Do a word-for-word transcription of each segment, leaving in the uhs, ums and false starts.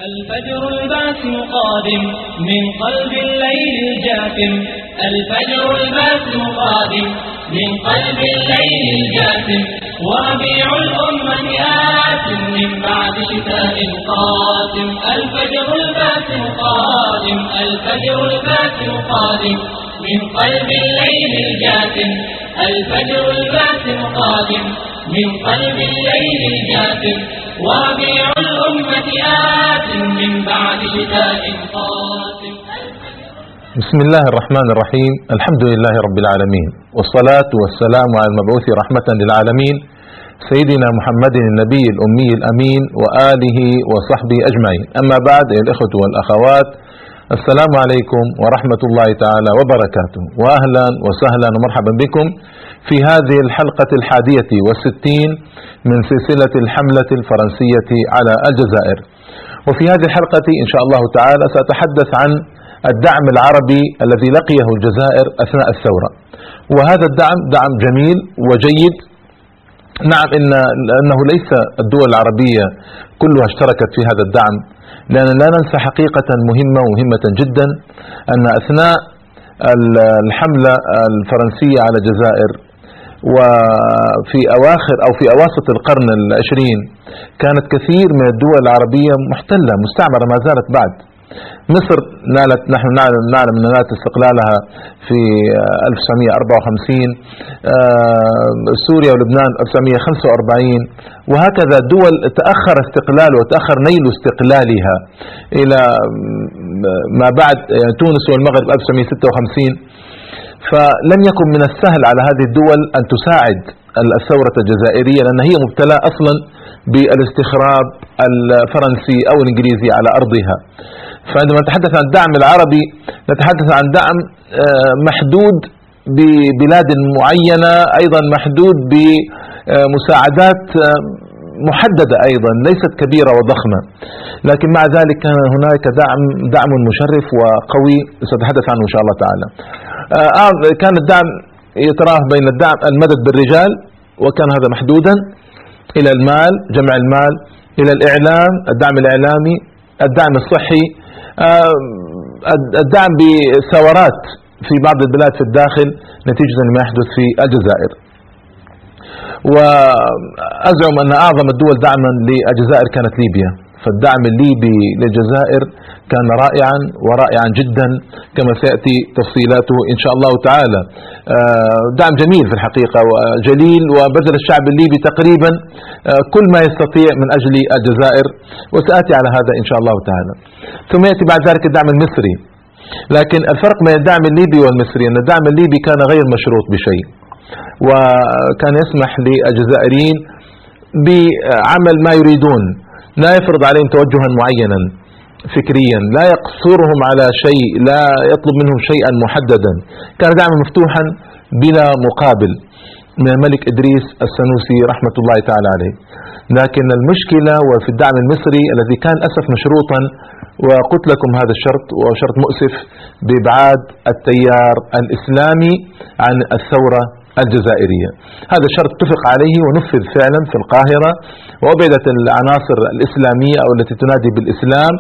الفجر الباسم قادم من قلب الليل الجاثم، الفجر الباسم قادم من قلب الليل الجاثم، وربيع الأمة آت من بعد شتاء قادم. الفجر الباسم قادم، الفجر الباسم قادم من قلب الليل الجاثم، الفجر الباسم قادم من قلب الليل الجاثم، وربيع الأمة آت من بعد شتاء قادم. بسم الله الرحمن الرحيم، الحمد لله رب العالمين، والصلاة والسلام على المبعوث رحمة للعالمين سيدنا محمد النبي الأمي الأمين وآله وصحبه أجمعين. أما بعد، أيها الإخوة والأخوات، السلام عليكم ورحمة الله تعالى وبركاته، وأهلا وسهلا ومرحبا بكم في هذه الحلقة الحادية والستين من سلسلة الحملة الفرنسية على الجزائر. وفي هذه الحلقة إن شاء الله تعالى سأتحدث عن الدعم العربي الذي لقيه الجزائر أثناء الثورة. وهذا الدعم دعم جميل وجيد. نعم، إن أنه ليس الدول العربية كلها اشتركت في هذا الدعم، لأن لا ننسى حقيقة مهمة ومهمة جدا، أن أثناء الحملة الفرنسية على الجزائر وفي أواخر أو في أواسط القرن العشرين كانت كثير من الدول العربية محتلة مستعمرة ما زالت بعد. مصر نالت، نحن نعلم نعلم أن نالت استقلالها في ألف وتسعمئة وأربعة وخمسين، سوريا ولبنان ألف وتسعمئة وخمسة وأربعين، وهكذا دول تأخر استقلال وتأخر نيل استقلالها إلى ما بعد، يعني تونس والمغرب ألف وتسعمئة وستة وخمسين. فلم يكن من السهل على هذه الدول أن تساعد الثورة الجزائرية، لأن هي مبتلى أصلا بالاستخراب الفرنسي أو الإنجليزي على أرضها. فعندما نتحدث عن الدعم العربي نتحدث عن دعم محدود ببلاد معينة، أيضا محدود بمساعدات محددة أيضا ليست كبيرة وضخمة، لكن مع ذلك كان هناك دعم دعم مشرف وقوي سأتحدث عنه إن شاء الله تعالى. كان الدعم يتراوح بين الدعم المدد بالرجال، وكان هذا محدودا، إلى المال، جمع المال، إلى الإعلام، الدعم الإعلامي، الدعم الصحي، الدعم بثورات في بعض البلاد في الداخل نتيجة لما يحدث في الجزائر. وأزعم أن أعظم الدول دعما للجزائر كانت ليبيا، فالدعم الليبي للجزائر كان رائعا ورائعا جدا كما سيأتي تفصيلاته إن شاء الله تعالى. دعم جميل في الحقيقة وجليل، وبذل الشعب الليبي تقريبا كل ما يستطيع من أجل الجزائر، وسأتي على هذا إن شاء الله تعالى. ثم يأتي بعد ذلك الدعم المصري، لكن الفرق بين الدعم الليبي والمصري أن الدعم الليبي كان غير مشروط بشيء، وكان يسمح للجزائريين بعمل ما يريدون، لا يفرض عليهم توجها معينا فكريا، لا يقصرهم على شيء، لا يطلب منهم شيئا محددا. كان دعما مفتوحا بلا مقابل من الملك إدريس السنوسي رحمة الله تعالى عليه. لكن المشكلة وفي الدعم المصري الذي كان للأسف مشروطا، وقلت لكم هذا الشرط وشرط مؤسف، بإبعاد التيار الإسلامي عن الثورة الجزائرية. هذا الشرط اتفق عليه ونفذ فعلا في القاهرة، وأبعدت العناصر الإسلامية أو التي تنادي بالإسلام،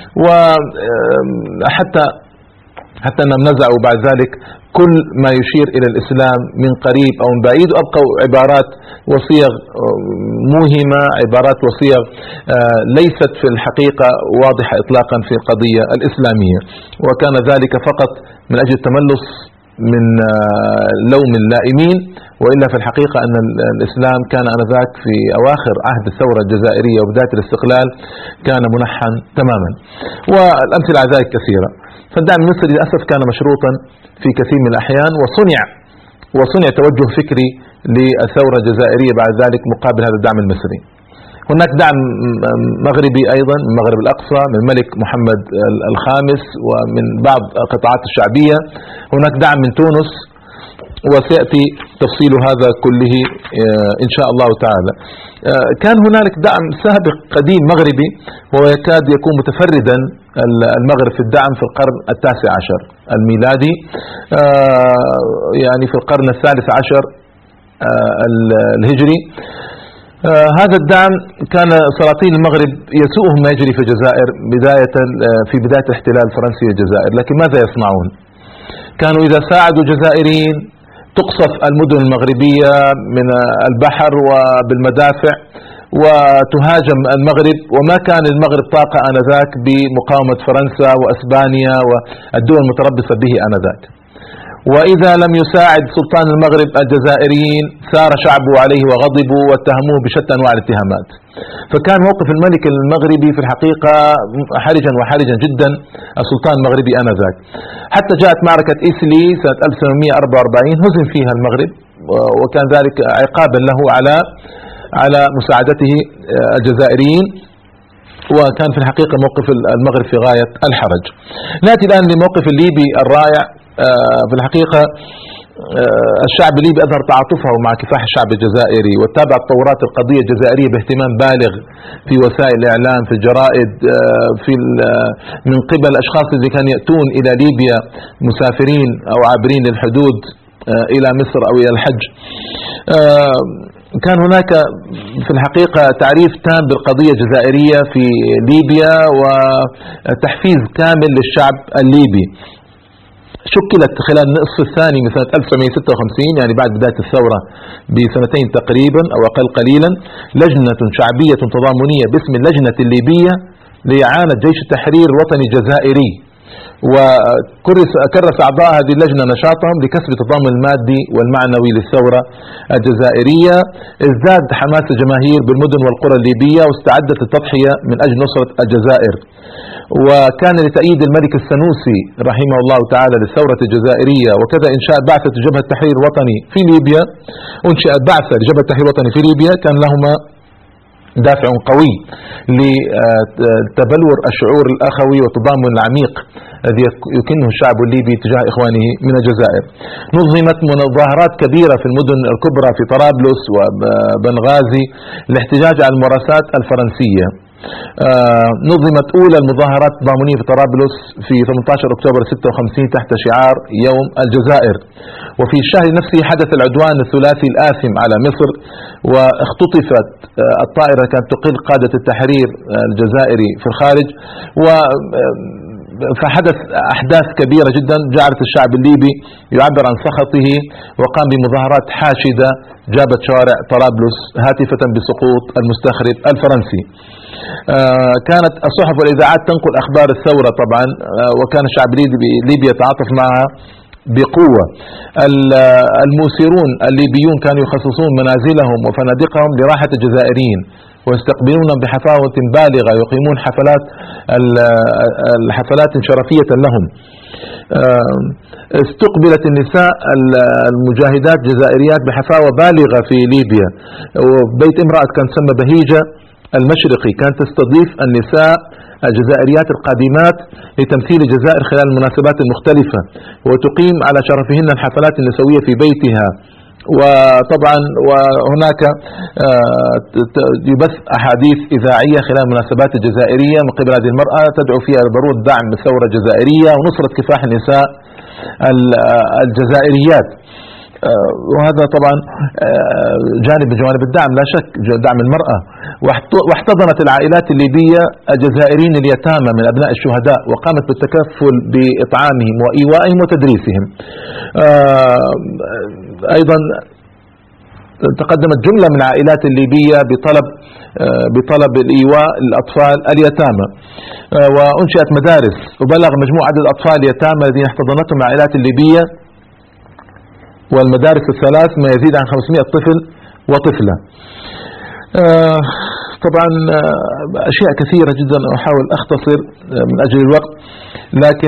وحتى حتى أنهم نزعوا بعد ذلك كل ما يشير إلى الإسلام من قريب أو من بعيد، وأبقوا عبارات وصيغ موهمة، عبارات وصيغ ليست في الحقيقة واضحة إطلاقا في القضية الإسلامية، وكان ذلك فقط من أجل التملص من لوم اللائمين، وإلا في الحقيقة أن الإسلام كان آنذاك في أواخر عهد الثورة الجزائرية وبداية الاستقلال كان منحا تماما، والأمثلة على ذلك كثيرة. فالدعم المصري للأسف كان مشروطا في كثير من الأحيان، وصنع وصنع توجه فكري للثورة الجزائرية بعد ذلك مقابل هذا الدعم المصري. هناك دعم مغربي أيضا من المغرب الأقصى، من الملك محمد الخامس ومن بعض القطاعات الشعبية. هناك دعم من تونس، وسيأتي تفصيل هذا كله إن شاء الله تعالى. كان هنالك دعم سابق قديم مغربي، ويكاد يكون متفردا المغرب في الدعم في القرن التاسع عشر الميلادي، يعني في القرن الثالث عشر الهجري. آه هذا الدعم كان سلاطين المغرب يسوءهم ما يجري في الجزائر بداية آه في بداية الاحتلال الفرنسي للجزائر، لكن ماذا يصنعون؟ كانوا إذا ساعدوا جزائريين تقصف المدن المغربية من البحر وبالمدافع وتهاجم المغرب، وما كان المغرب طاقة آنذاك بمقاومة فرنسا وأسبانيا والدول المتربصة به آنذاك. وإذا لم يساعد سلطان المغرب الجزائريين ثار شعبه عليه وغضبوا واتهموه بشتى أنواع الاتهامات. فكان موقف الملك المغربي في الحقيقة حرجا وحرجا جدا السلطان المغربي آنذاك، حتى جاءت معركة إسلي سنة ألف وثمانمئة وأربعة وأربعين هزم فيها المغرب، وكان ذلك عقابا له على على مساعدته الجزائريين، وكان في الحقيقة موقف المغرب في غاية الحرج. نأتي الآن لموقف الليبي الرائع. في الحقيقة الشعب الليبي أظهر تعاطفه مع كفاح الشعب الجزائري، وتابع تطورات القضية الجزائرية باهتمام بالغ في وسائل الإعلام، في الجرائد، في من قبل الأشخاص اللي كانوا يأتون إلى ليبيا مسافرين أو عابرين الحدود إلى مصر أو إلى الحج. كان هناك في الحقيقة تعريف تام بالقضية الجزائرية في ليبيا وتحفيز كامل للشعب الليبي. شكلت خلال النصف الثاني من سنة ألف وتسعمئة وستة وخمسين، يعني بعد بداية الثورة بسنتين تقريبا أو أقل قليلا، لجنة شعبية تضامنية باسم اللجنة الليبية لإعانة جيش التحرير الوطني الجزائري. وكرس أعضاء هذه اللجنة نشاطهم لكسب التضامن المادي والمعنوي للثورة الجزائرية. ازداد حماس الجماهير بالمدن والقرى الليبية واستعدت للتضحية من أجل نصرة الجزائر. وكان لتأييد الملك السنوسي رحمه الله تعالى للثورة الجزائرية، وكذا إنشاء بعثة جبهة التحرير الوطني في ليبيا. أنشئت بعثة لجبهة التحرير الوطني في ليبيا كان لهما دافع قوي لتبلور الشعور الأخوي والتضامن العميق الذي يكنه الشعب الليبي تجاه إخوانه من الجزائر. نظمت مظاهرات كبيرة في المدن الكبرى في طرابلس وبنغازي للاحتجاج على الممارسات الفرنسية. نظمت أولى المظاهرات التضامنية في طرابلس في ثمانية عشر أكتوبر ستة وخمسين تحت شعار يوم الجزائر. وفي الشهر نفسه حدث العدوان الثلاثي الآثم على مصر، واختطفت الطائرة كانت تقل قادة التحرير الجزائري في الخارج، و فحدث أحداث كبيرة جدا جعلت الشعب الليبي يعبر عن سخطه، وقام بمظاهرات حاشدة جابت شوارع طرابلس هاتفة بسقوط المستخرب الفرنسي. كانت الصحف والإذاعات تنقل أخبار الثورة طبعا، وكان الشعب الليبي يتعاطف معها بقوة. الموسرون الليبيون كانوا يخصصون منازلهم وفنادقهم لراحة الجزائريين ويستقبلونهم بحفاوة بالغة، يقيمون حفلات الحفلات شرفية لهم. استقبلت النساء المجاهدات الجزائريات بحفاوة بالغة في ليبيا، وبيت امرأة كان تسمى بهيجة المشرقي كانت تستضيف النساء الجزائريات القادمات لتمثيل الجزائر خلال المناسبات المختلفة، وتقيم على شرفهن الحفلات النسوية في بيتها. وطبعا وهناك يبث أحاديث إذاعية خلال المناسبات الجزائرية من قبل هذه المرأة تدعو فيها لضرورة دعم الثورة الجزائرية ونصرة كفاح النساء الجزائريات. وهذا طبعا جانب من جوانب الدعم لا شك، دعم المرأة. واحتضنت العائلات الليبية الجزائريين اليتامى من أبناء الشهداء، وقامت بالتكفل بإطعامهم وإيوائهم وتدريسهم. أيضا تقدمت جملة من العائلات الليبية بطلب بطلب الإيواء للأطفال اليتامى، وأنشئت مدارس، وبلغ مجموع عدد الأطفال اليتامى الذين احتضنتهم العائلات الليبية والمدارس الثلاث ما يزيد عن خمسمئة طفل وطفلة. آه طبعا أشياء كثيرة جدا أحاول أختصر من أجل الوقت، لكن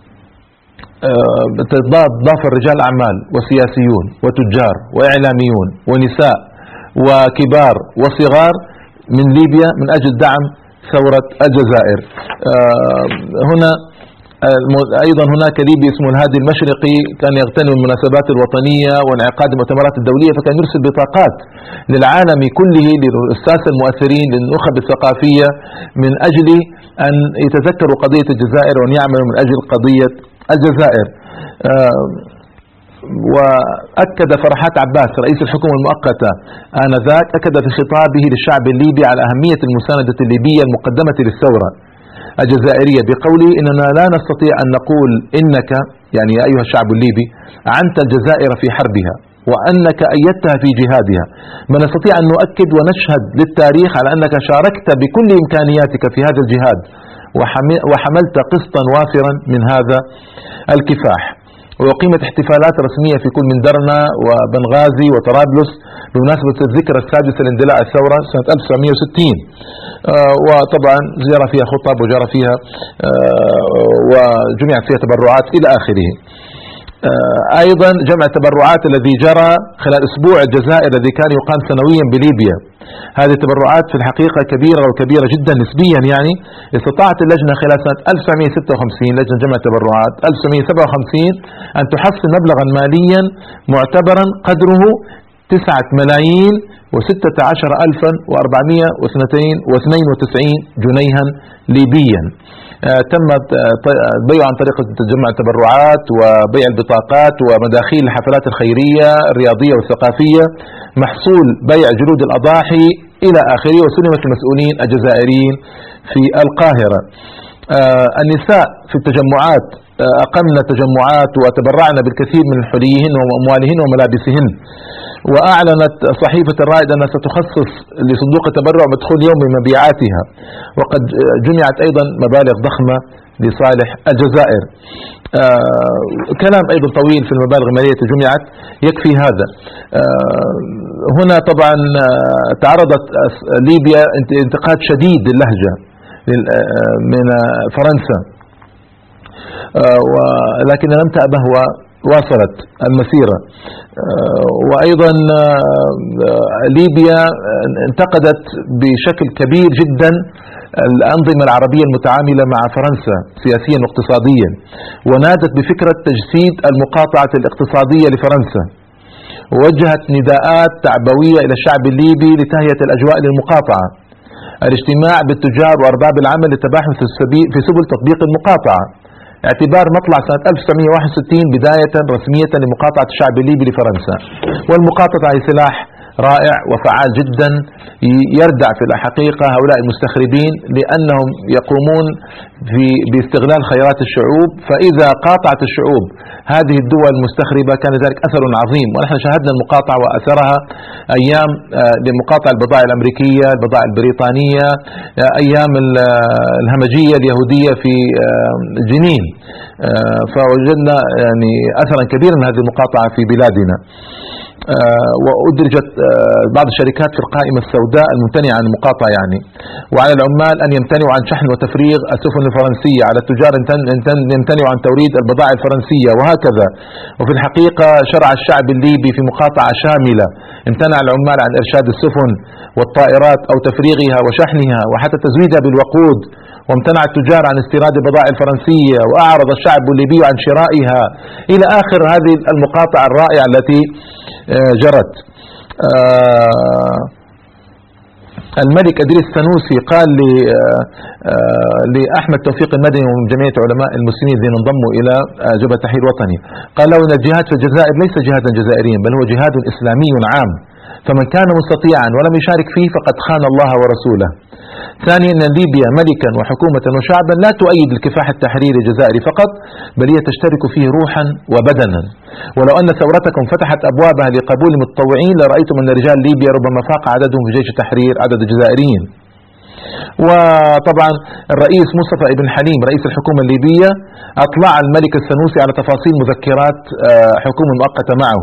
آه ضاف رجال أعمال وسياسيون وتجار وإعلاميون ونساء وكبار وصغار من ليبيا من أجل دعم ثورة الجزائر. آه هنا أيضا هناك ليبي اسمه الهادي المشرقي كان يغتنم المناسبات الوطنية وانعقاد المؤتمرات الدولية، فكان يرسل بطاقات للعالم كله للساسة المؤثرين للنخب الثقافية من أجل أن يتذكروا قضية الجزائر وأن يعملوا من أجل قضية الجزائر. وأكد فرحات عباس رئيس الحكومة المؤقتة آنذاك، أكد في خطابه للشعب الليبي على أهمية المساندة الليبية المقدمة للثورة الجزائرية بقوله: إننا لا نستطيع أن نقول إنك يعني يا أيها الشعب الليبي أعنت الجزائر في حربها وأنك أيدتها في جهادها، ما نستطيع أن نؤكد ونشهد للتاريخ على أنك شاركت بكل إمكانياتك في هذا الجهاد وحملت قسطا وافرا من هذا الكفاح. وأقيمت احتفالات رسمية في كل من درنا وبنغازي وطرابلس بمناسبة الذكرى السادسة لاندلاع الثورة سنة ألف وتسعمئة وستين، آه وطبعا جرى فيها خطب وجرى فيها آه وجمعت فيها تبرعات إلى آخره. آه أيضا جمع التبرعات الذي جرى خلال أسبوع الجزائر الذي كان يقام سنويا بليبيا، هذه التبرعات في الحقيقة كبيرة وكبيرة جدا نسبيا. يعني استطاعت اللجنة خلال سنة ألف وتسعمئة وستة وخمسين لجنة جمع التبرعات ألف وتسعمئة وسبعة وخمسين أن تحصل مبلغا ماليا معتبرا قدره تسعة ملايين وستة عشر ألفا وأربعمئة واثنين وتسعين جنيها ليبيا. آه تم بيع عن طريق جمع التبرعات وبيع البطاقات ومداخيل الحفلات الخيرية الرياضية والثقافية، محصول بيع جلود الأضاحي إلى آخره، وسلمت المسؤولين الجزائريين في القاهرة. آه النساء في التجمعات آه أقمنا تجمعات وتبرعنا بالكثير من حليهن وأموالهن وملابسهن. وأعلنت صحيفة الرائد أنها ستخصص لصندوق التبرع مدخول يوم من مبيعاتها، وقد جمعت أيضا مبالغ ضخمة لصالح الجزائر. آه كلام أيضا طويل في المبالغ المالية جمعت، يكفي هذا. آه هنا طبعا آه تعرضت ليبيا انتقاد شديد للهجة من فرنسا، آه ولكن لم تأبه وواصلت المسيرة. آه وأيضا آه ليبيا انتقدت بشكل كبير جدا الأنظمة العربية المتعاملة مع فرنسا سياسيا واقتصاديا، ونادت بفكرة تجسيد المقاطعة الاقتصادية لفرنسا، ووجهت نداءات تعبوية إلى الشعب الليبي لتهيئة الأجواء للمقاطعة، الاجتماع بالتجار وأرباب العمل للتباحث في سبل تطبيق المقاطعة، اعتبار مطلع سنة ألف وتسعمئة وواحد وستين بداية رسمية لمقاطعة الشعب الليبي لفرنسا. والمقاطعة هي سلاح رائع وفعال جدا يردع في الحقيقة هؤلاء المستخربين، لأنهم يقومون في باستغلال خيرات الشعوب، فإذا قاطعت الشعوب هذه الدول المستخربة كان ذلك أثر عظيم. ونحن شاهدنا المقاطعة وأثرها أيام لمقاطعة البضائع الأمريكية، البضائع البريطانية، أيام الهمجية اليهودية في جنين، فوجدنا يعني أثرا كبيرا من هذه المقاطعة في بلادنا. وأدرجت بعض الشركات في القائمة السوداء الممتنعة عن المقاطعة يعني. وعلى العمال أن يمتنعوا عن شحن وتفريغ السفن الفرنسية، على التجار أن يمتنعوا عن توريد البضائع الفرنسية، وهكذا. وفي الحقيقة شرع الشعب الليبي في مقاطعة شاملة، امتنع العمال عن إرشاد السفن والطائرات أو تفريغها وشحنها وحتى تزويدها بالوقود، وامتنع التجار عن استيراد البضائع الفرنسية، وأعرض الشعب الليبي عن شرائها، إلى آخر هذه المقاطعة الرائعة التي جرت. الملك إدريس السنوسي قال لأحمد توفيق المدني ومن جمعية علماء المسلمين الذين انضموا إلى جبهة التحرير الوطني، قال له إن الجهاد في الجزائر ليس جهادا جزائريا بل هو جهاد إسلامي عام، فمن كان مستطيعا ولم يشارك فيه فقد خان الله ورسوله. ثانيا أن ليبيا ملكا وحكومة وشعبا لا تؤيد الكفاح التحريري الجزائري فقط، بل هي تشترك فيه روحا وبدنا. ولو أن ثورتكم فتحت أبوابها لقبول المتطوعين لرأيتم أن رجال ليبيا ربما فاق عددهم في جيش التحرير عدد الجزائريين. وطبعا الرئيس مصطفى ابن حليم رئيس الحكومة الليبية أطلع الملك السنوسي على تفاصيل مذكرات حكومة مؤقتة معه،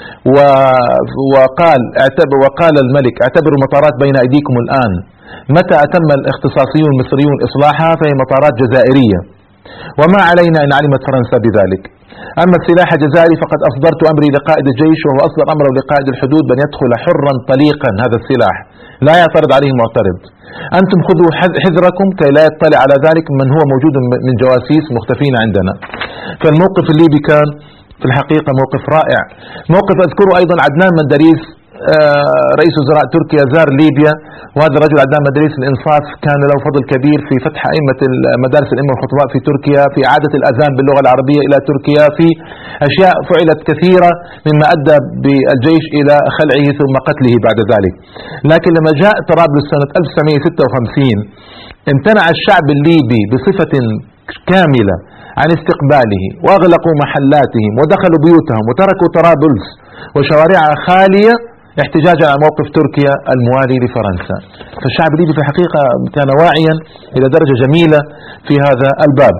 وقال وقال الملك: اعتبروا المطارات بين أيديكم الآن، متى أتم الاختصاصيون المصريون إصلاحها فهي مطارات جزائرية، وما علينا إن علمت فرنسا بذلك. أما السلاح الجزائري فقد أصدرت أمري لقائد الجيش، وهو أصدر أمره لقائد الحدود بأن يدخل حرا طليقا هذا السلاح، لا يعترض عليه المعترض. أنتم خذوا حذركم كي لا يطلع على ذلك من هو موجود من جواسيس مختفين عندنا. فالموقف الليبي كان في الحقيقة موقف رائع. موقف أذكره أيضا عدنان مندريس رئيس وزراء تركيا زار ليبيا، وهذا الرجل عدنان مدريس الإنصاف كان له فضل كبير في فتح أئمة مدارس الأئمة والخطباء في تركيا، في إعادة الأذان باللغة العربية إلى تركيا، في أشياء فعلت كثيرة مما أدى بالجيش إلى خلعه ثم قتله بعد ذلك. لكن لما جاء طرابلس سنة ألف وتسعمئة وستة وخمسين امتنع الشعب الليبي بصفة كاملة عن استقباله، وأغلقوا محلاتهم ودخلوا بيوتهم وتركوا طرابلس وشوارعها خالية احتجاجا على موقف تركيا الموالي لفرنسا. فالشعب الليبي في الحقيقة كان واعيا إلى درجة جميلة في هذا الباب.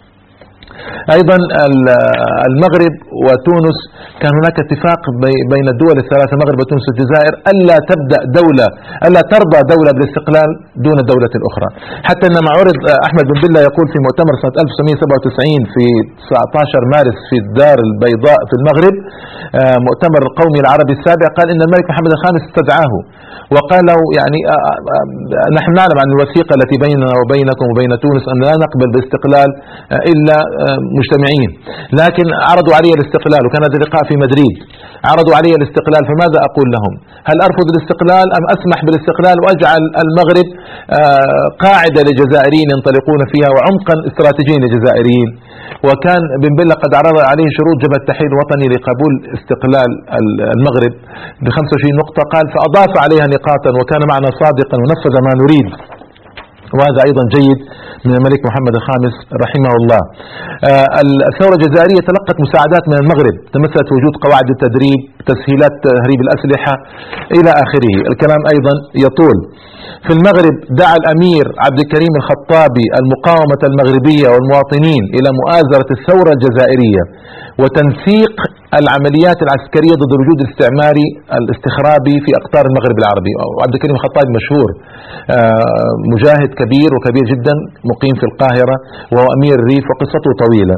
أيضا المغرب وتونس كان هناك اتفاق بين الدول الثلاثة، المغرب وتونس والجزائر، ألا تبدأ دولة ألا ترضى دولة بالاستقلال دون دولة أخرى. حتى إنما عرض أحمد بن بلة يقول في مؤتمر سنة ألف وتسعمئة وسبعة وتسعين في تسعة عشر مارس في الدار البيضاء في المغرب، مؤتمر القومي العربي السابع، قال إن الملك محمد الخامس استدعاه وقال له يعني نحن نعلم عن الوثيقة التي بيننا وبينكم وبين تونس أن لا نقبل باستقلال إلا مجتمعين، لكن عرضوا علي الاستقلال، وكان هذا اللقاء في مدريد، عرضوا علي الاستقلال، فماذا أقول لهم؟ هل أرفض الاستقلال أم أسمح بالاستقلال وأجعل المغرب قاعدة لجزائريين ينطلقون فيها وعمقا استراتيجيا لجزائريين؟ وكان بن بلة قد عرض عليه شروط جبهة التحرير الوطني لقبول استقلال المغرب ب خمسة وعشرين نقطة، قال فأضاف عليها نقاطا وكان معنا صادقا ونفذ ما نريد، وهذا أيضا جيد من الملك محمد الخامس رحمه الله. الثورة الجزائرية تلقت مساعدات من المغرب تمثلت وجود قواعد التدريب، تسهيلات تهريب الأسلحة إلى آخره، الكلام أيضا يطول. في المغرب دعا الأمير عبد الكريم الخطابي المقاومة المغربية والمواطنين إلى مؤازرة الثورة الجزائرية وتنسيق العمليات العسكرية ضد الوجود الاستعماري الاستخرابي في أقطار المغرب العربي. وعبد الكريم الخطابي مشهور، مجاهد كبير وكبير جدا مقيم في القاهرة وهو أمير الريف وقصته طويلة.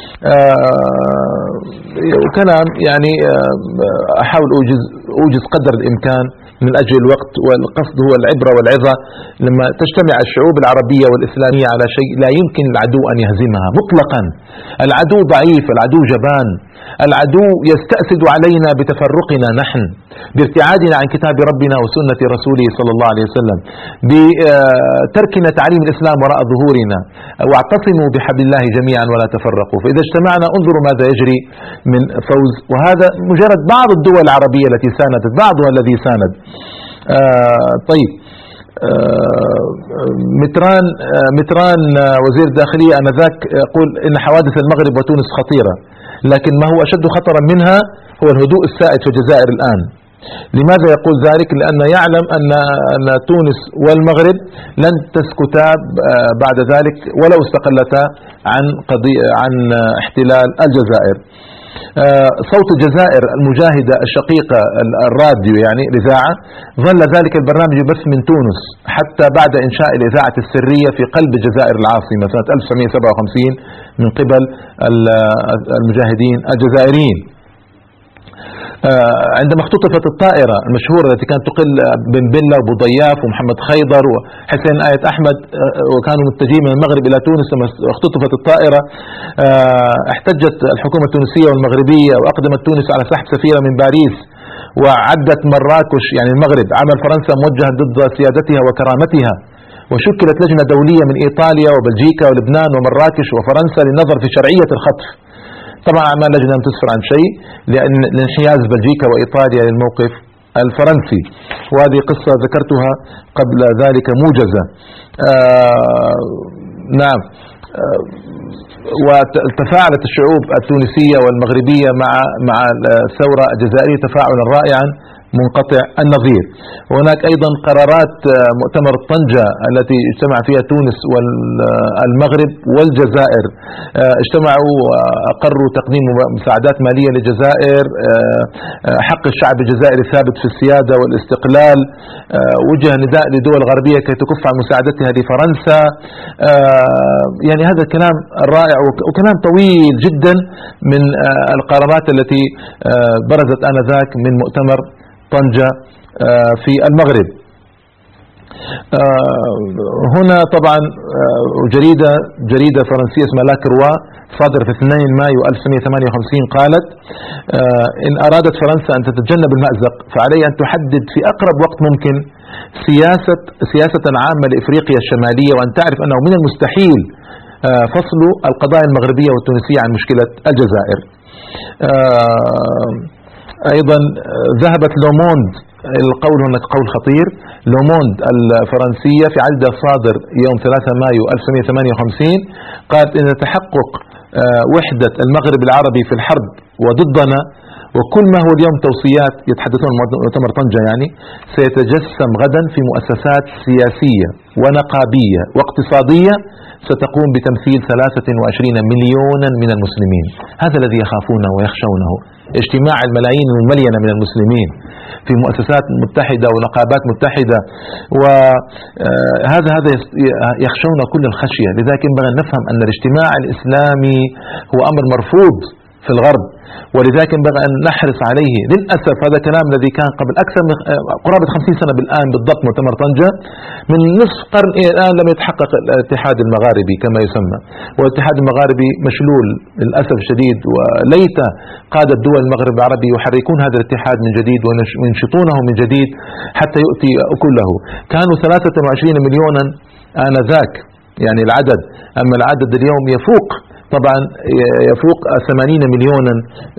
وكان يعني أحاول أوجز, أوجز قدر الإمكان من أجل الوقت، والقصد هو العبرة والعظة. لما تجتمع الشعوب العربية والإسلامية على شيء لا يمكن العدو أن يهزمها مطلقا. العدو ضعيف، العدو جبان، العدو يستأسد علينا بتفرقنا نحن، بابتعادنا عن كتاب ربنا وسنة رسوله صلى الله عليه وسلم، بتركنا تعليم الإسلام وراء ظهورنا، واعتصموا بحبل الله جميعا ولا تفرقوا. فإذا اجتمعنا انظروا ماذا يجري من فوز. وهذا مجرد بعض الدول العربية التي ساندت، بعضها الذي ساند. آه طيب آه متران آه متران آه وزير الداخلية آنذاك يقول إن حوادث المغرب وتونس خطيرة، لكن ما هو أشد خطرا منها هو الهدوء السائد في الجزائر الآن. لماذا يقول ذلك؟ لأن يعلم أن أن تونس والمغرب لن تسكتا بعد ذلك ولو استقلتا عن قضية عن احتلال الجزائر. صوت الجزائر المجاهدة الشقيقة الراديو يعني الإذاعة ظل ذلك البرنامج يبث من تونس حتى بعد إنشاء الإذاعة السرية في قلب الجزائر العاصمة سنة ألف وتسعمئة وسبعة وخمسين من قبل المجاهدين الجزائريين. عندما اختطفت الطائرة المشهورة التي كانت تقل بن بلة وابو ضياف ومحمد خيضر وحسين آية أحمد وكانوا متجهين من المغرب إلى تونس، لما اختطفت الطائرة احتجت الحكومة التونسية والمغربية وأقدمت تونس على سحب سفيرة من باريس، وعدت مراكش يعني المغرب عمل فرنسا موجها ضد سيادتها وكرامتها، وشكلت لجنة دولية من إيطاليا وبلجيكا ولبنان ومراكش وفرنسا للنظر في شرعية الخطف. طبعا ما لجنة لم تسفر عن شيء لأن لانحياز بلجيكا وإيطاليا للموقف الفرنسي، وهذه قصة ذكرتها قبل ذلك موجزة. آه نعم. آه وتفاعلت الشعوب التونسية والمغربية مع مع الثورة الجزائرية تفاعلا رائعا منقطع النظير. وهناك أيضا قرارات مؤتمر طنجة التي اجتمع فيها تونس والمغرب والجزائر، اجتمعوا وأقروا تقديم مساعدات مالية للجزائر، حق الشعب الجزائري ثابت في السيادة والاستقلال، وجه نداء لدول غربية كي تكف عن مساعدتها لفرنسا. يعني هذا الكلام الرائع وكلام طويل جدا من القرارات التي برزت آنذاك من مؤتمر طنجة في المغرب. هنا طبعا جريدة جريدة فرنسية اسمها لا كروا صادرة في اثنين مايو ألف وتسعمائة وثمانية وخمسين قالت إن أرادت فرنسا أن تتجنب المأزق فعليها أن تحدد في أقرب وقت ممكن سياسة سياسة عامة لإفريقيا الشمالية، وأن تعرف أنه من المستحيل فصل القضايا المغربية والتونسية عن مشكلة الجزائر. أيضا ذهبت لوموند، القول هناك قول خطير، لوموند الفرنسية في عدد صادر يوم ثلاثة مايو ألف وتسعمائة وثمانية وخمسين قالت إن تحقق وحدة المغرب العربي في الحرب وضدنا وكل ما هو اليوم توصيات يتحدثون مؤتمر طنجة يعني سيتجسم غدا في مؤسسات سياسية ونقابية واقتصادية ستقوم بتمثيل ثلاثة وعشرين مليونا من المسلمين. هذا الذي يخافونه ويخشونه، اجتماع الملايين الملينة من المسلمين في مؤسسات متحدة ونقابات متحدة، وهذا هذا يخشون كل الخشية. لذلك ينبغي أن نفهم أن الاجتماع الإسلامي هو أمر مرفوض في الغرب، ولذلك ينبغي أن نحرص عليه. للأسف هذا كلام الذي كان قبل أكثر من قرابة خمسين سنة بالآن بالضبط مؤتمر طنجة، من نصف قرن إلى الآن لم يتحقق الاتحاد المغاربي كما يسمى، والاتحاد المغاربي مشلول للأسف الشديد، وليت قادة دول المغرب العربي يحركون هذا الاتحاد من جديد وينشطونه من جديد حتى يؤتي أكله. كانوا ثلاثة وعشرين مليونا آنذاك يعني العدد، أما العدد اليوم يفوق طبعا يفوق ثمانين مليونا،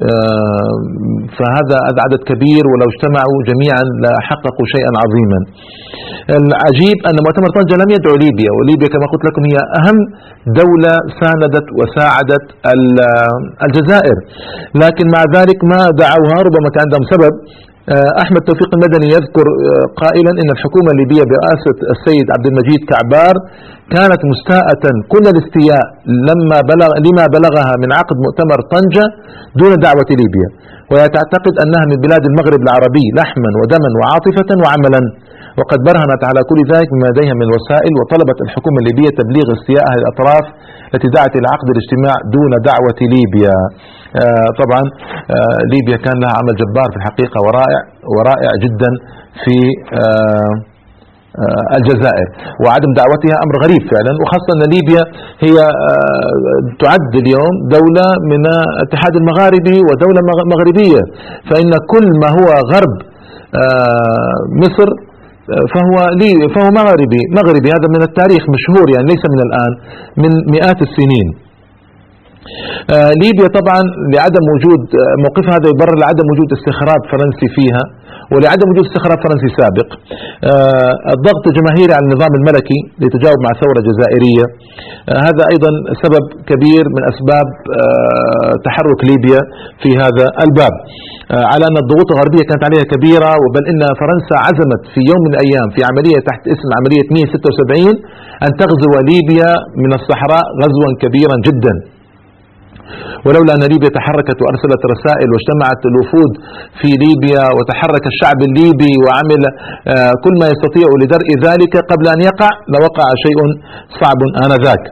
فهذا عدد كبير، ولو اجتمعوا جميعا لحققوا شيئا عظيما. العجيب أن مؤتمر طنجة لم يدعو ليبيا، وليبيا كما قلت لكم هي أهم دولة ساندت وساعدت الجزائر، لكن مع ذلك ما دعوها، ربما كان عندهم سبب. أحمد توفيق المدني يذكر قائلا إن الحكومة الليبية برئاسة السيد عبد المجيد كعبار كانت مستاءة كل الاستياء لما بلغ لما بلغها من عقد مؤتمر طنجة دون دعوة ليبيا، وهي تعتقد أنها من بلاد المغرب العربي لحما ودما وعاطفة وعملا، وقد برهنت على كل ذلك بما لديها من الوسائل، وطلبت الحكومة الليبية تبليغ استيائها للأطراف التي دعت إلى عقد الاجتماع دون دعوة ليبيا. آه طبعا آه ليبيا كان لها عمل جبار في الحقيقة ورائع ورائع جدا في آه آه الجزائر، وعدم دعوتها أمر غريب فعلا، وخاصة أن ليبيا هي آه تعد اليوم دولة من الاتحاد المغاربي ودولة مغربية، فإن كل ما هو غرب آه مصر فهو لي فهو مغربي مغربي هذا من التاريخ مشهور يعني ليس من الآن، من مئات السنين. آه ليبيا طبعا لعدم وجود موقف هذا يبرر لعدم وجود استخراج فرنسي فيها، ولعدم وجود استخراج فرنسي سابق. آه الضغط الجماهيري على النظام الملكي لتجاوب مع ثورة جزائرية، آه هذا أيضا سبب كبير من أسباب آه تحرك ليبيا في هذا الباب، آه على أن الضغوط الغربية كانت عليها كبيرة، وبل إن فرنسا عزمت في يوم من الأيام في عملية تحت اسم عملية مئة وستة وسبعين أن تغزو ليبيا من الصحراء غزوا كبيرا جدا، ولولا أن ليبيا تحركت وأرسلت رسائل واجتمعت الوفود في ليبيا وتحرك الشعب الليبي وعمل كل ما يستطيع لدرء ذلك قبل أن يقع لوقع شيء صعب آنذاك.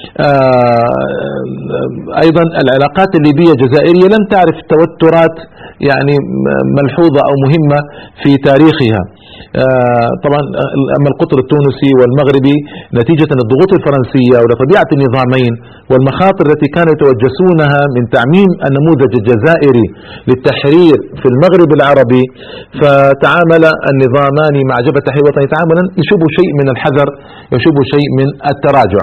أيضا العلاقات الليبية الجزائرية لم تعرف توترات يعني ملحوظة أو مهمة في تاريخها. طبعا أما القطر التونسي والمغربي نتيجة الضغوط الفرنسية ولطبيعة النظامين والمخاطر التي كانوا يتوجسونها من تعميم النموذج الجزائري للتحرير في المغرب العربي، فتعامل النظامان مع جبهة التحرير الوطني تعاملا يشوب شيء من الحذر يشوب شيء من التراجع.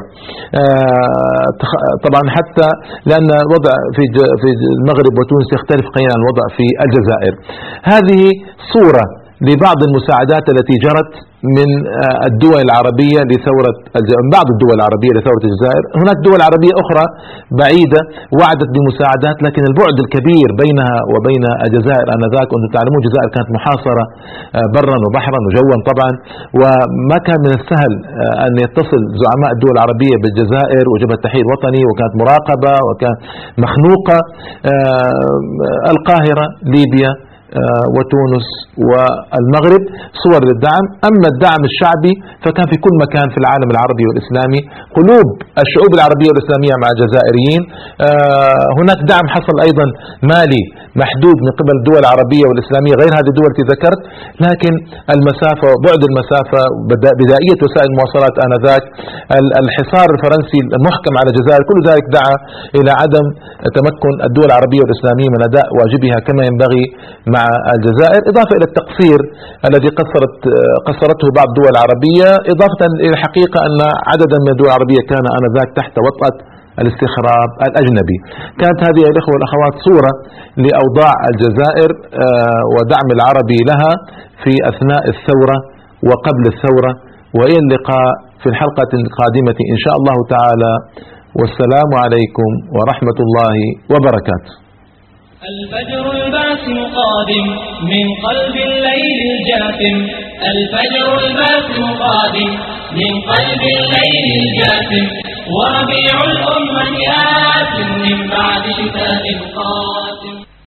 طبعا حتى لأن الوضع في في المغرب وتونس يختلف قليلا عن الوضع في الجزائر. هذه صورة لبعض المساعدات التي جرت من الدول العربية لثورة بعض الدول العربية لثورة الجزائر. هناك دول عربية أخرى بعيدة وعدت بمساعدات، لكن البعد الكبير بينها وبين الجزائر آنذاك، وأنتم تعلمون الجزائر كانت محاصرة برا وبحرا وجوا طبعا، وما كان من السهل أن يتصل زعماء الدول العربية بالجزائر وجبهة التحرير الوطني، وكانت مراقبة وكانت مخنوقة. القاهرة ليبيا وتونس والمغرب صور للدعم. أما الدعم الشعبي فكان في كل مكان في العالم العربي والإسلامي، قلوب الشعوب العربية والإسلامية مع الجزائريين. هناك دعم حصل أيضا مالي محدود من قبل الدول العربية والإسلامية غير هذه الدول التي ذكرت، لكن المسافة وبعد المسافة بدائية وسائل المواصلات آنذاك، الحصار الفرنسي المحكم على الجزائر، كل ذلك دعا إلى عدم تمكن الدول العربية والإسلامية من أداء واجبها كما ينبغي مع الجزائر، إضافة إلى التقصير الذي قصرت قصرته بعض الدول العربية، إضافة إلى الحقيقة أن عددا من الدول العربية كان آنذاك تحت وطأة الاستخراب الأجنبي. كانت هذه الإخوة والأخوات صورة لأوضاع الجزائر ودعم العربي لها في أثناء الثورة وقبل الثورة. وإلى اللقاء في الحلقة القادمة إن شاء الله تعالى، والسلام عليكم ورحمة الله وبركاته. الفجر الباسم قادم من قلب الليل الجاثم، الفجر الباسم قادم من قلب الليل الجاثم، وربيع الأمة آت من بعد شتاء قاتم.